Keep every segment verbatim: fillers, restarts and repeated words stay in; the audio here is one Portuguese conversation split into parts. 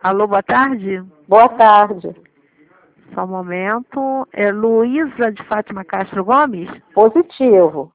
Alô, boa tarde? Boa tarde. Só um momento. É Luísa de Fátima Castro Gomes? Positivo.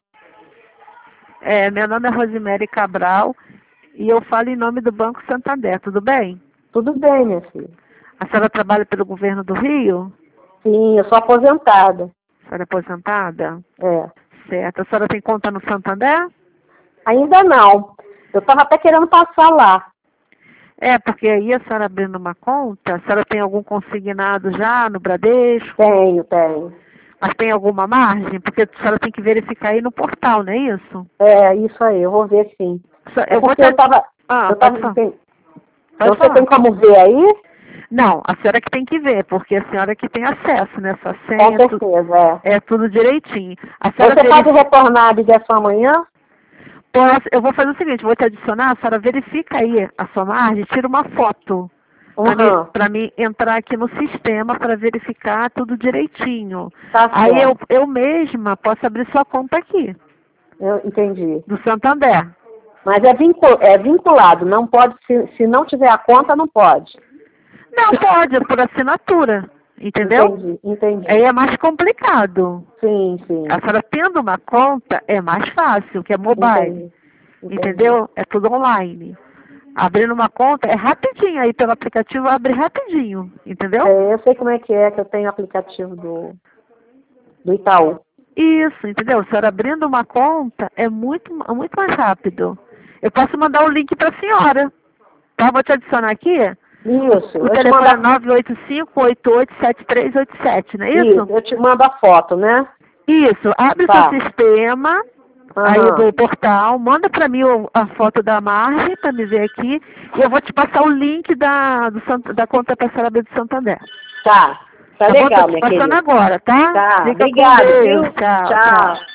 É, meu nome é Rosemary Cabral e eu falo em nome do Banco Santander, tudo bem? Tudo bem, minha filha. A senhora trabalha pelo governo do Rio? Sim, eu sou aposentada. A senhora é aposentada? É. Certo. A senhora tem conta no Santander? Ainda não. Eu estava até querendo passar lá. É, porque aí a senhora abrindo uma conta, a senhora tem algum consignado já no Bradesco? Tenho, tenho. Mas tem alguma margem? Porque a senhora tem que verificar aí no portal, não é isso? É, isso aí, eu vou ver sim. Eu É vou porque te... eu estava... Ah, eu pode tava, falar. tem, Pode você falar. tem como ver aí? Não, a senhora que tem que ver, porque a senhora que tem acesso nessa Com senha, tu- certeza, é. é tudo direitinho. A senhora Você pode verifica... retornar a ligação amanhã? Posso- Eu vou fazer o seguinte, vou te adicionar, a senhora verifica aí a sua margem, tira uma foto para mim, Uhum. pra mim entrar aqui no sistema para verificar tudo direitinho. Tá Aí eu, certo. eu mesma posso abrir sua conta aqui, Eu entendi. do Santander. Mas é, vincu- é vinculado, não pode, se, se não tiver a conta, não pode. Não, pode, é por assinatura, entendeu? Entendi, entendi. Aí é mais complicado. Sim, sim. A senhora tendo uma conta é mais fácil, que é mobile, Entendi. Entendi. entendeu? É tudo online. Abrindo uma conta é rapidinho aí pelo aplicativo, abre rapidinho, entendeu? É, eu sei como é que é, que eu tenho aplicativo do, do Itaú. Isso, entendeu? A senhora abrindo uma conta é muito, muito mais rápido. Eu posso mandar o link para a senhora, tá? Vou te adicionar aqui. Isso, O eu te telefone mando é a, nove oito cinco, oito oito sete três oito sete, não é isso, isso? eu te mando a foto, né? Isso, abre Tá. seu sistema aí Aham. do portal, manda para mim o- a foto da margem para me ver aqui e eu vou te passar o link da, do, Sant- da conta para a senhora abrir do Santander. Tá. Tá Tá bom? Tô legal, te minha passando querida. agora, tá? Tá, Fica com obrigado, Deus. viu? Tchau, Tchau. tchau.